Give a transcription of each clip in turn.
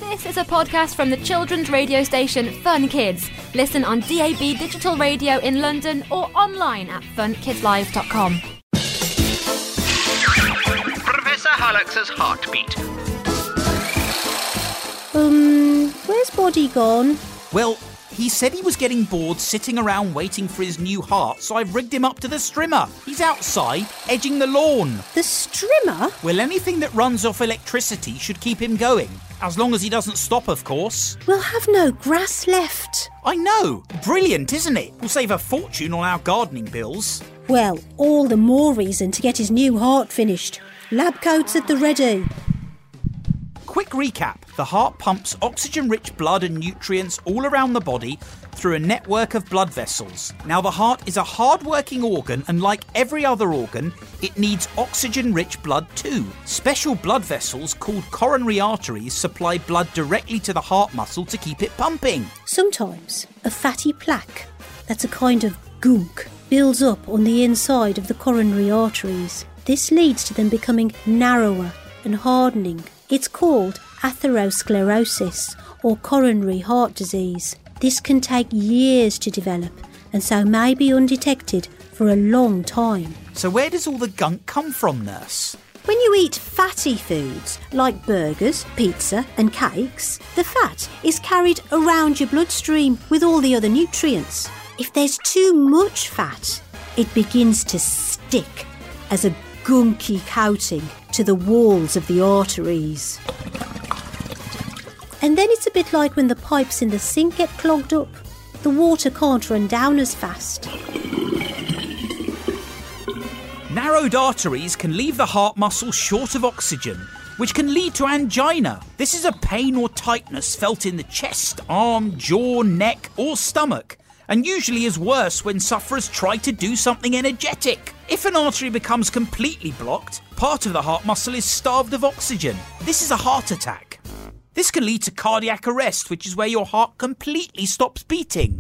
This is a podcast from the children's radio station Fun Kids. Listen on DAB Digital Radio in London or online at funkidslive.com. Professor Hallux's heartbeat. Where's Boddy gone? Well, he said he was getting bored sitting around waiting for his new heart, so I've rigged him up to the strimmer. He's outside, edging the lawn. The strimmer? Well, anything that runs off electricity should keep him going. As long as he doesn't stop, of course. We'll have no grass left. I know. Brilliant, isn't it? We'll save a fortune on our gardening bills. Well, all the more reason to get his new heart finished. Lab coats at the ready. Quick recap. The heart pumps oxygen-rich blood and nutrients all around the body through a network of blood vessels. Now, the heart is a hard-working organ, and like every other organ, it needs oxygen-rich blood too. Special blood vessels called coronary arteries supply blood directly to the heart muscle to keep it pumping. Sometimes a fatty plaque, that's a kind of gunk, builds up on the inside of the coronary arteries. This leads to them becoming narrower and hardening. It's called atherosclerosis, or coronary heart disease. This can take years to develop, and so may be undetected for a long time. So where does all the gunk come from, nurse? When you eat fatty foods like burgers, pizza and cakes, the fat is carried around your bloodstream with all the other nutrients. If there's too much fat, it begins to stick as a gunky coating to the walls of the arteries. And then it's a bit like when the pipes in the sink get clogged up. The water can't run down as fast. Narrowed arteries can leave the heart muscle short of oxygen, which can lead to angina. This is a pain or tightness felt in the chest, arm, jaw, neck or stomach, and usually is worse when sufferers try to do something energetic. If an artery becomes completely blocked, part of the heart muscle is starved of oxygen. This is a heart attack. This can lead to cardiac arrest, which is where your heart completely stops beating.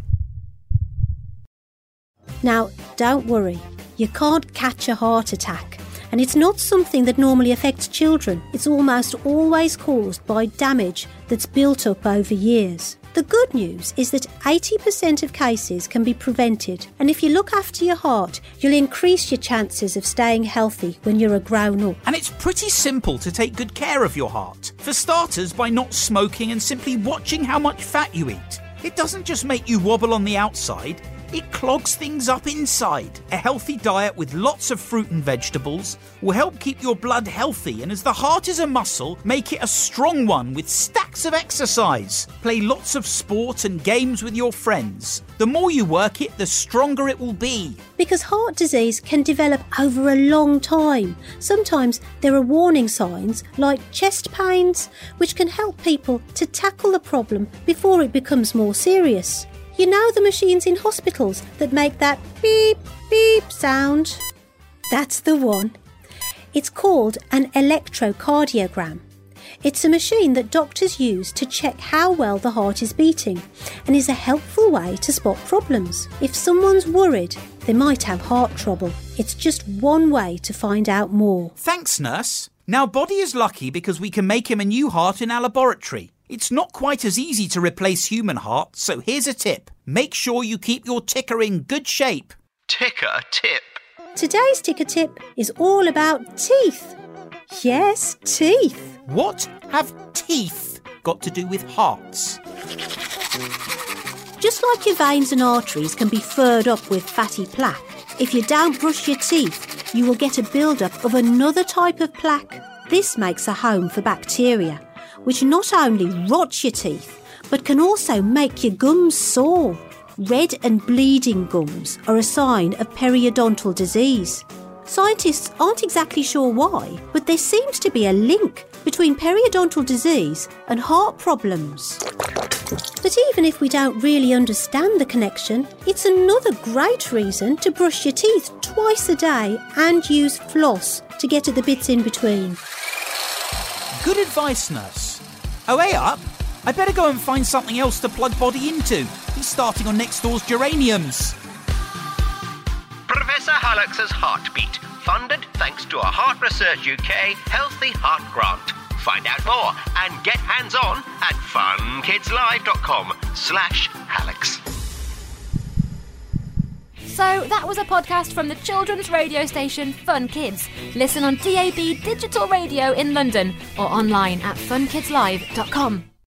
Now, don't worry, you can't catch a heart attack, and it's not something that normally affects children. It's almost always caused by damage that's built up over years. The good news is that 80% of cases can be prevented, and if you look after your heart, you'll increase your chances of staying healthy when you're a grown-up. And it's pretty simple to take good care of your heart. For starters, by not smoking and simply watching how much fat you eat. It doesn't just make you wobble on the outside, it clogs things up inside. A healthy diet with lots of fruit and vegetables will help keep your blood healthy, and as the heart is a muscle, make it a strong one with stacks of exercise. Play lots of sport and games with your friends. The more you work it, the stronger it will be. Because heart disease can develop over a long time. Sometimes there are warning signs like chest pains, which can help people to tackle the problem before it becomes more serious. You know the machines in hospitals that make that beep, beep sound? That's the one. It's called an electrocardiogram. It's a machine that doctors use to check how well the heart is beating and is a helpful way to spot problems. If someone's worried, they might have heart trouble. It's just one way to find out more. Thanks, nurse. Now, Boddy is lucky because we can make him a new heart in our laboratory. It's not quite as easy to replace human hearts, so here's a tip. Make sure you keep your ticker in good shape. Ticker tip. Today's ticker tip is all about teeth. Yes, teeth. What have teeth got to do with hearts? Just like your veins and arteries can be furred up with fatty plaque, if you don't brush your teeth, you will get a build-up of another type of plaque. This makes a home for bacteria, which not only rots your teeth, but can also make your gums sore. Red and bleeding gums are a sign of periodontal disease. Scientists aren't exactly sure why, but there seems to be a link between periodontal disease and heart problems. But even if we don't really understand the connection, it's another great reason to brush your teeth twice a day and use floss to get at the bits in between. Good advice, nurse. Oh, hey up. I better go and find something else to plug Boddy into. He's starting on next door's geraniums. Professor Hallux's heartbeat, funded thanks to a Heart Research UK Healthy Heart Grant. Find out more and get hands-on at funkidslive.com/Alex. So that was a podcast from the children's radio station Fun Kids. Listen on DAB Digital Radio in London or online at funkidslive.com.